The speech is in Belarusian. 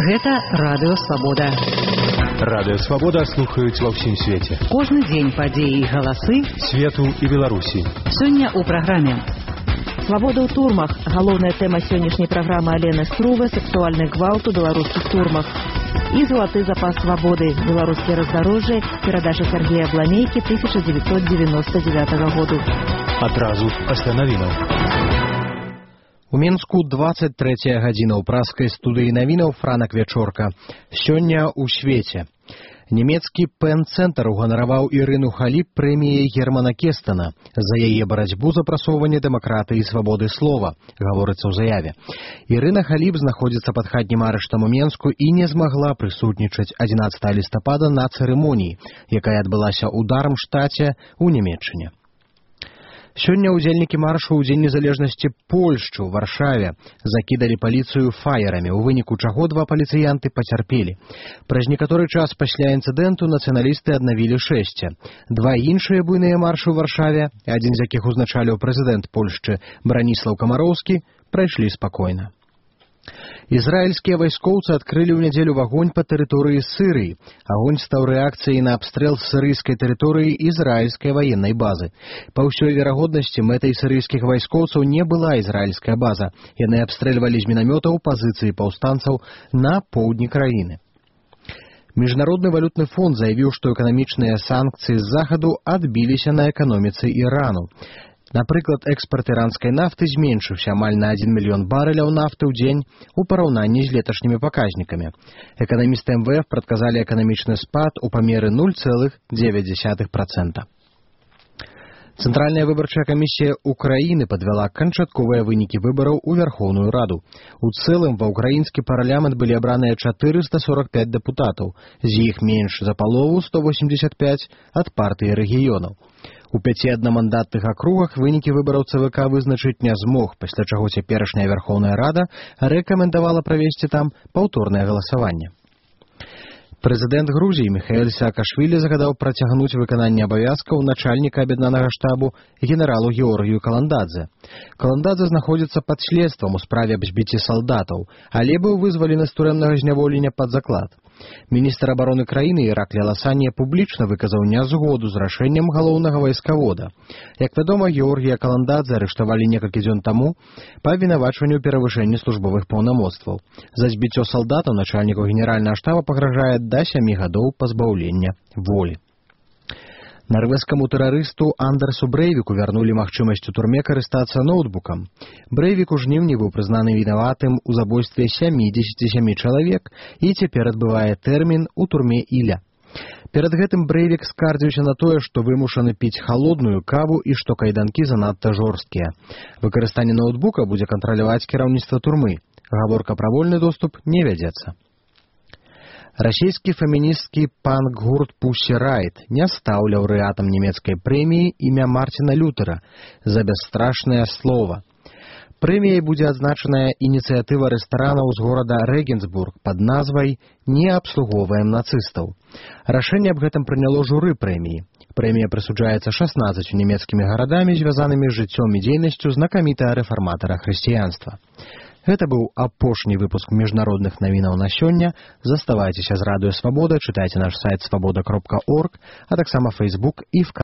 Гэта Радыё Свабода. Радыё Свабода слухаюць ва ўсім свеце. Кожны дзень падзеі і галасы свету і Беларусі. Сёння ў праграме «Свабода ў турмах». Галоўная тэма сённяшняй праграмы Алены Струвы – сексуальны гвалт у беларускіх турмах. І залаты запас свабоды. Беларускія раздарожжы. Перадача Сергея Бламейкі 1999 году. Адразу пасля навінаў. У Мінску 23-я гадзіна ў праскай студыі навінаў Франак Вячорка. Сёння ў свеце. Нямецкі Пен-цэнтр уганараваў Ірыну Халіп прэміяй Германа Кестана за яе барацьбу за прасоўванне дэмакратыі і свабоды слова, гаворыцца ў заяве. Ірына Халіп знаходзіцца пад хатнім арыштам у Менску і не змагла прысутнічаць 11 лістапада на цырымоніі, якая адбылася ў Дармштаце у Нямецчыне. Сёння ўдзельнікі маршу ў Дзень незалежнасці Польшчы ў Варшаве закідалі паліцыю фаерамі, у выніку чаго 2 паліцыянты пацярпелі. Праз некаторы час пасля інцыдэнту нацыяналісты аднавілі шэсце. 2 іншыя буйныя маршы ў Варшаве, адзін з якіх узначаліў прэзідэнт Польшчы Браніслаў Камароўскі, прайшлі спакойна. Ізраільскія вайскоўцы адкрылі ў нядзелю агонь па тэрыторыі Сырыі. Агонь стаў рэакцыяй на абстрэл з сырыйскай тэрыторыі ізраільскай ваеннай базы. Па ўсёй верагоднасці мэтай сырыйскіх вайскоўцаў не была ізраільская база. Яны абстрэльвалі з мінамётаў пазіцыі паўстанцаў на поўдні краіны. Міжнародны валютны фонд заявіў, што эканамічныя санкцыі з захаду адбіліся на эканоміцы Ірану. Напрыклад, экспарт іранскай нафты зменшыўся амаль на 1 мільён барэляў нафты ў дзень у параўнанні з леташнімі паказнікамі. Эканамісты МВФ прадказалі эканамічны спад у памеры 0,9%. Цэнтральная выбарчая камісія Украіны падвяла канчатковыя вынікі выбараў у Верхоўную Раду. У цэлым ва ўкраінскі парламент былі абраныя 445 дэпутатаў, з іх менш за палову 185 ад партыі рэгіёнаў. У 5 аднамандатных акругах вынікі выбараў ЦВК вызначыць не змог, пасля чаго цяперашняя Верхоўная Рада рэкамендавала правесці там паўторнае галасаванне. Прэзідэнт Грузіі Міхаэль Саакашвілі загадаў працягнуць выкананне абавязкаў начальніка аб'яднанага штабу генералу Георгію Каландадзе. Каландадзе знаходзіцца пад следствам у справе аб збіцці салдатаў, але быў вызвалены з турэмнага зняволення пад заклад. Міністр абароны краіны Іраклі Аласанье публічна выказаў нязгоду з рашэннем галоўнага вайскавода. Як вядома, Георгія Каландадзе арыштавалі некалькі дзён таму па абвінавачванню перавышэння службовых паўнамоцтваў. За збіццё салдатаў начальніку генеральнага штаба пагражае да 7 гадоў пазбаўлення волі. Нарвежскаму тэрарысту Андерсу Брэйвіку вярнулі магчымасць у турме карыстацца ноутбукам. Брэйвік у жніўні быў прызнаны вінаватым у забойстве 77 чалавек і цяпер адбывае тэрмін у турме Іля. Перад гэтым Брэйвік скардзіўся на тое, што вымушаны піць халодную каву і што кайданкі занадта жорсткія. Выкарыстанне ноутбука будзе кантраляваць кіраўніцтва турмы. Гаворка пра вольны доступ не вядзецца. Расійскі феміністкі панк-гурт Pussy Riot не стаў лаўрэатам нямецкай прэміі імя Мартина Лютера за бясстрашнае слова. Прэміяй будзе адзначаная ініцыятыва рэстаранаў з горада Рэгенсбург пад назвай «Не абслугоўваем нацыстаў». Рашэнне аб гэтым прыняло журы прэміі. Прэмія прысуджаецца 16 нямецкімі гарадамі, звязанымі з жыццём і дзейнасцю знакамітага рэфарматара хрысціянства. Гэта быў апошні выпуск міжнародных навінаў на сёння. Заставайцеся з Радыё Свабода, чытайце наш сайт свабода.орг, а таксама Facebook і ВКонтакте.